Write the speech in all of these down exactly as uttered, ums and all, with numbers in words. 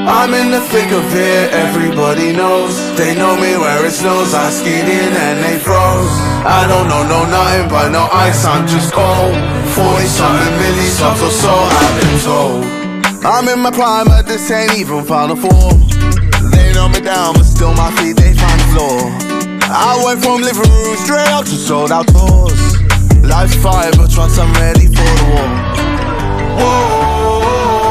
I'm in the thick of it, everybody knows. They know me where it snows, I skied in and they froze. I don't know, no nothing but no ice, I'm just cold. Forty something milli subs or so, I've been told. I'm in my prime, but this ain't even Final Four. They know me down, but still my feet, they find the floor. I went from living room straight up to sold out tours. Life's fire, but trust I'm ready for the war. Whoa,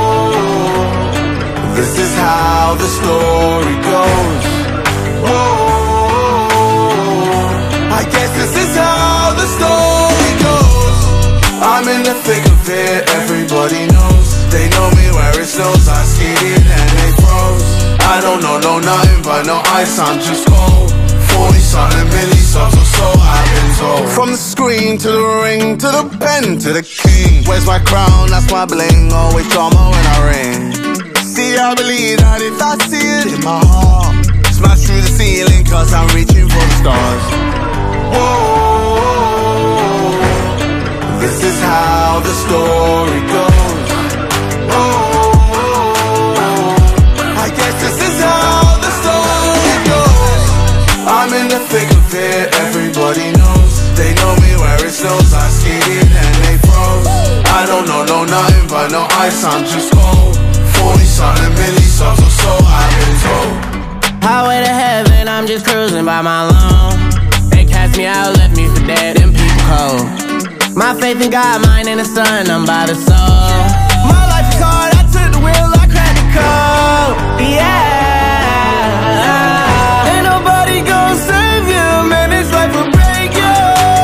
this is how the story goes. Whoa, I guess this is how the story goes. I'm in the thick of it, everybody knows. They know me where it snows, I skied in and they froze. I don't know, no nothing but no ice, I'm just cold. Forty something milli subs or so, I've been told. From the screen to the ring, to the pen, to the king. Where's my crown, that's my bling, always drama when I ring. See, I believe that if I see it in my heart, smash through the ceiling cause I'm reaching for the stars. Whoa, this is how the story goes. I guess this is how the story goes. I'm in the thick of it, everybody knows. They know me where it snows, I skied in and they froze. I don't know, no nothing but no ice, I'm just cold. Forty something milli subs or so, I've been told. Highway to heaven, I'm just cruising by my lawn. They cast me out, left me for dead and people cold. My faith in God, mine in the sun, I'm by the soul. My life is hard, I took the wheel, I cracked the code. Yeah, ain't nobody gon' save you, man, this life will break you.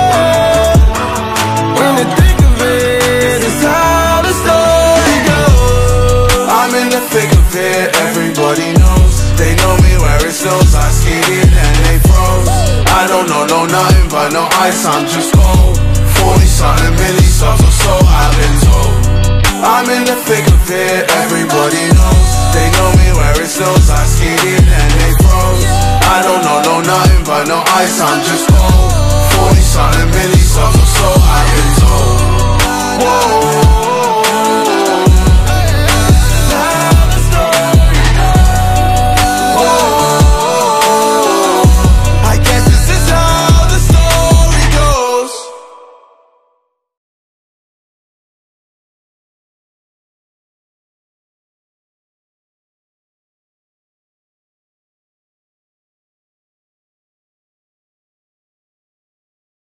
In the thick of it, it's how the story goes. I'm in the thick of it, everybody knows. They know me where it snows, I skied in and they froze. I don't know, no nothing but no ice, I'm just cold. Forty something milli subs or so, I've been told. I'm in the thick of it, everybody knows. They know me where it snows, I skied in and they froze. I don't know, no nothing but no ice, I'm just cold. Forty something milli subs